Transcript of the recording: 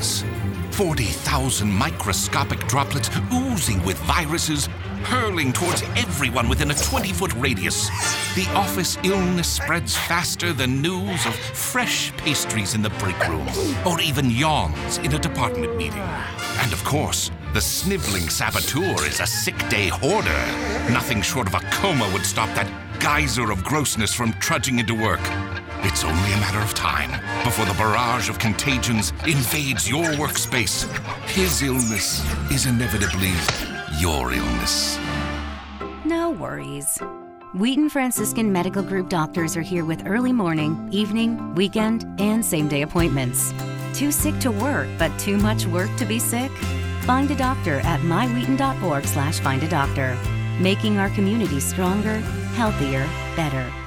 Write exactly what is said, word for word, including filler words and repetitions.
germs. forty thousand microscopic droplets oozing with viruses, hurling towards everyone within a twenty-foot radius. The office illness spreads faster than news of fresh pastries in the break room, or even yawns in a department meeting. And of course, the sniveling saboteur is a sick day hoarder. Nothing short of a coma would stop that geyser of grossness from trudging into work. It's only a matter of time before the barrage of contagions invades your workspace. His illness is inevitably your illness. No worries. Wheaton Franciscan Medical Group doctors are here with early morning, evening, weekend, and same-day appointments. Too sick to work, but too much work to be sick? Find a doctor at my wheaton dot org slash find a doctor. Making our community stronger, healthier, better.